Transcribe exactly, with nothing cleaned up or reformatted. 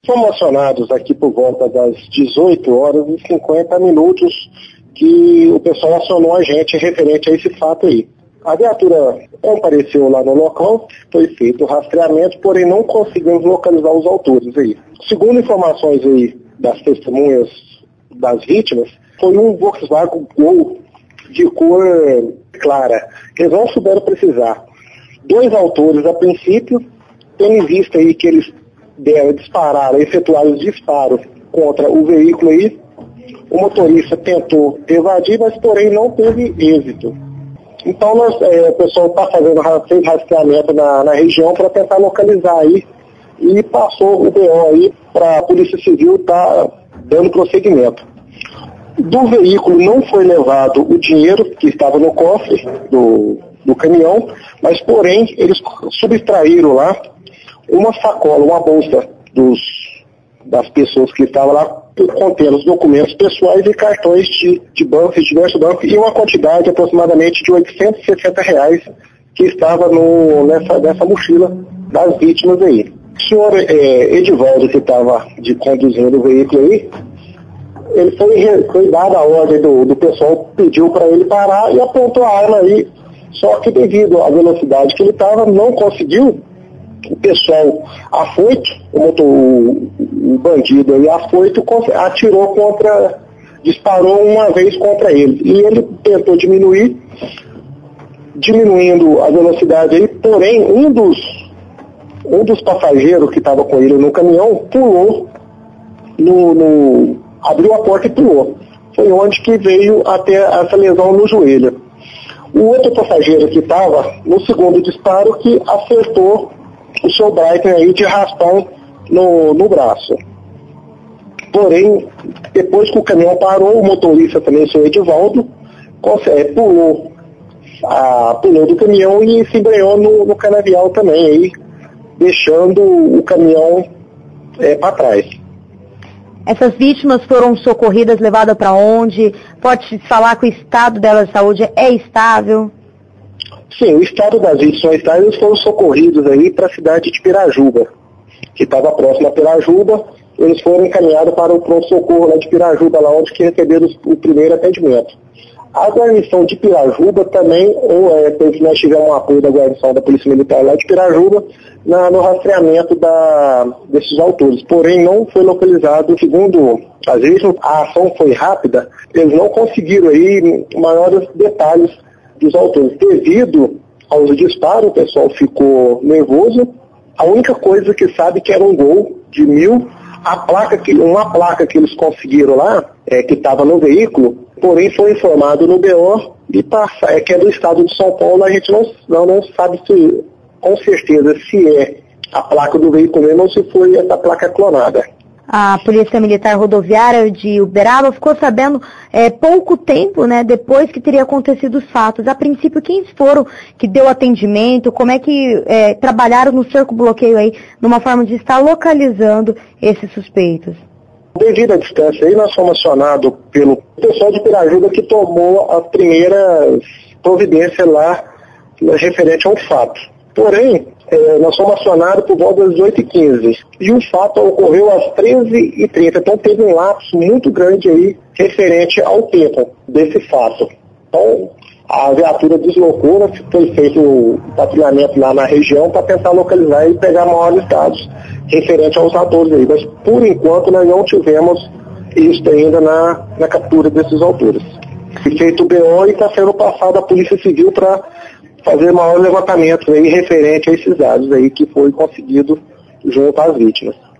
Fomos acionados aqui por volta das dezoito horas e cinquenta minutos que o pessoal acionou a gente referente a esse fato aí. A viatura compareceu lá no local, foi feito o rastreamento, porém não conseguimos localizar os autores aí. Segundo informações aí das testemunhas das vítimas, foi um Volkswagen Gol de cor clara. Eles não souberam precisar. Dois autores a princípio, tendo em vista aí que eles deram disparar, efetuar os disparos contra o veículo aí, o motorista tentou evadir, mas porém não teve êxito. Então nós, é, o pessoal está fazendo fez rastreamento na, na região para tentar localizar aí e passou o B O aí para a Polícia Civil estar tá dando prosseguimento. Do veículo não foi levado o dinheiro que estava no cofre do, do caminhão, mas porém eles subtraíram lá uma sacola, uma bolsa dos, das pessoas que estavam lá, contendo os documentos pessoais e cartões de, de bancos, de diversos bancos, e uma quantidade aproximadamente de oitocentos e sessenta reais que estava no, nessa, nessa mochila das vítimas aí. O senhor é, Edivaldo, que estava de, conduzindo o veículo aí, ele foi, foi dada a ordem do, do pessoal, pediu para ele parar e apontou a arma aí, só que devido à velocidade que ele estava, não conseguiu. O pessoal afoito, o, motor, o, o bandido aí afoito, atirou contra, disparou uma vez contra ele. E ele tentou diminuir, diminuindo a velocidade aí, porém um dos, um dos passageiros que estava com ele no caminhão pulou, no, no, abriu a porta e pulou. Foi onde que veio até essa lesão no joelho. O outro passageiro que estava no segundo disparo que acertou o seu Breitner aí de raspão no, no braço. Porém, depois que o caminhão parou, o motorista também, o seu Edivaldo, consegue, pulou, a, pulou do caminhão e se embreou no, no canavial também, aí, deixando o caminhão é, para trás. Essas vítimas foram socorridas, levadas para onde? Pode falar que o estado delas de saúde é estável? Sim, o estado das vítimas eles foram socorridos aí para a cidade de Pirajuba, que estava próximo a Pirajuba. Eles foram encaminhados para o pronto-socorro lá de Pirajuba, lá onde que receberam o primeiro atendimento. A guarnição de Pirajuba também, ou, é, nós tivemos um apoio da guarnição da Polícia Militar lá de Pirajuba, na, no rastreamento da, desses autores. Porém, não foi localizado, segundo as vítimas, a ação foi rápida, eles não conseguiram aí maiores detalhes dos autores. Devido aos disparos, o pessoal ficou nervoso. A única coisa que sabe que era um Gol de mil, a placa que, uma placa que eles conseguiram lá, é, que estava no veículo, porém foi informado no B O e passa, é, que é do estado de São Paulo, a gente não, não, não sabe se, com certeza se é a placa do veículo mesmo ou se foi essa placa clonada. A Polícia Militar Rodoviária de Uberaba ficou sabendo é, pouco tempo, né, depois que teria acontecido os fatos. A princípio, quem foram que deu atendimento, como é que é, trabalharam no cerco-bloqueio aí, numa forma de estar localizando esses suspeitos? Devido à distância aí, nós fomos acionados pelo pessoal de Pirajuba que tomou as primeiras providências lá referente ao fato. Porém, É, nós fomos acionados por volta das dezoito e quinze e o fato ocorreu às treze e trinta, então teve um lapso muito grande aí referente ao tempo desse fato. Então a viatura deslocou, foi feito o patrulhamento lá na região para tentar localizar e pegar maiores dados referente aos autores aí, mas por enquanto nós não tivemos isso ainda na, na captura desses autores. Foi feito o B O e está sendo passado à Polícia Civil para fazer maior levantamento aí referente a esses dados aí que foi conseguido junto às vítimas.